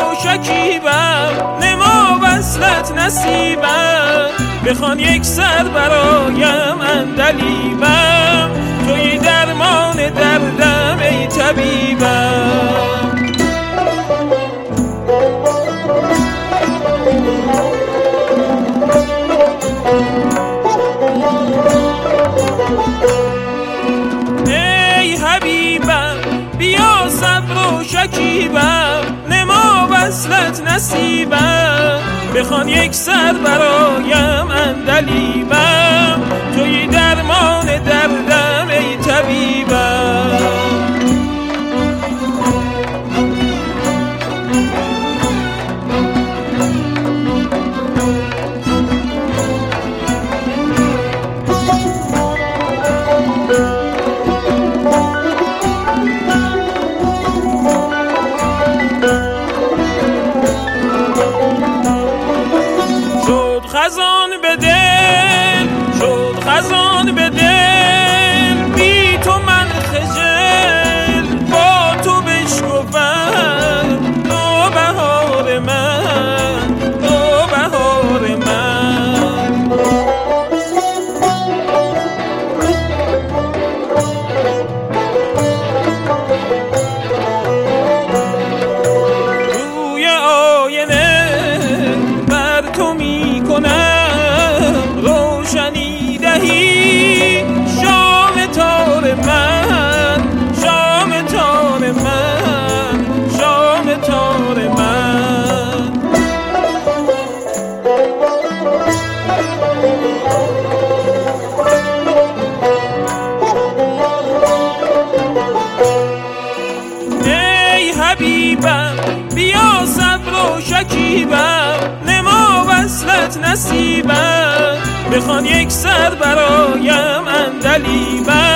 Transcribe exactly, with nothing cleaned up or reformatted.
و شکیبم، نما وصلت نصیبم. بخوان یک سر برایم عندلیبم، توی درمان دردم ای طبیبم. ای حبیبم بیا صبر و شکیبم، نما وصلت نصیبم. بخوان یک سر برایم عندلیبم، توی درمان دردم ای طبیبم. خزان به دل شد، خزان به دل، بی تو من خجل با تو بشکفم. تو بهار من، تو بهار من. روی آینه بر تو می کنم روشنی دهی، شام تار من، شام تار من، شام تار من. ای حبیبم بیا صبر و شکیبم، نما وصلت نصیبم. بخوان یک سر برایم عندلیبم،